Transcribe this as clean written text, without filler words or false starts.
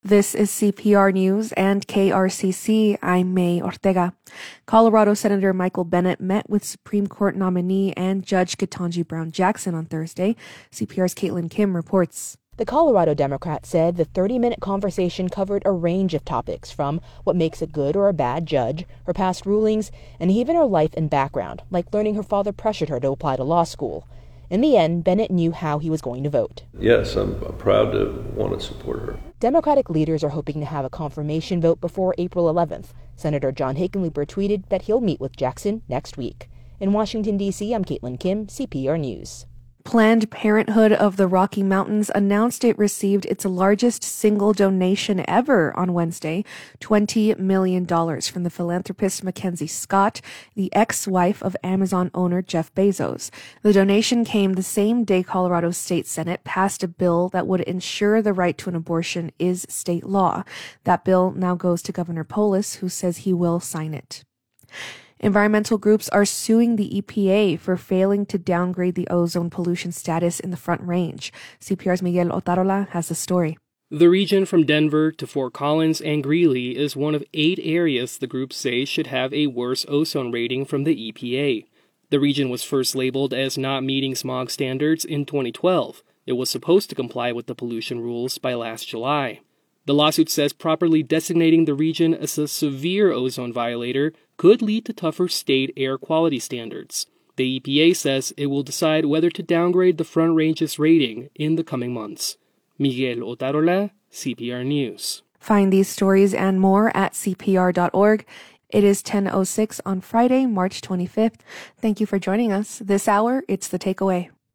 This is CPR News and KRCC. I'm May Ortega. Colorado Senator Michael Bennet met with Supreme Court nominee and Judge Ketanji Brown Jackson on Thursday. CPR's Caitlin Kim reports. The Colorado Democrat said the 30-minute conversation covered a range of topics, from what makes a good or a bad judge, her past rulings, and even her life and background, like learning her father pressured her to apply to law school. In the end, Bennet knew how he was going to vote. Yes, I'm proud to want to support her. Democratic leaders are hoping to have a confirmation vote before April 11th. Senator John Hickenlooper tweeted that he'll meet with Jackson next week. In Washington, D.C., I'm Caitlin Kim, CPR News. Planned Parenthood of the Rocky Mountains announced it received its largest single donation ever on Wednesday, $20 million from the philanthropist Mackenzie Scott, the ex-wife of Amazon owner Jeff Bezos. The donation came the same day Colorado State Senate passed a bill that would ensure the right to an abortion is state law. That bill now goes to Governor Polis, who says he will sign it. Environmental groups are suing the EPA for failing to downgrade the ozone pollution status in the Front Range. CPR's Miguel Otarola has the story. The region from Denver to Fort Collins and Greeley is one of 8 areas the groups say should have a worse ozone rating from the EPA. The region was first labeled as not meeting smog standards in 2012. It was supposed to comply with the pollution rules by last July. The lawsuit says properly designating the region as a severe ozone violator could lead to tougher state air quality standards. The EPA says it will decide whether to downgrade the Front Range's rating in the coming months. Miguel Otarola, CPR News. Find these stories and more at cpr.org. It is 10:06 on Friday, March 25th. Thank you for joining us. This hour, it's The Takeaway.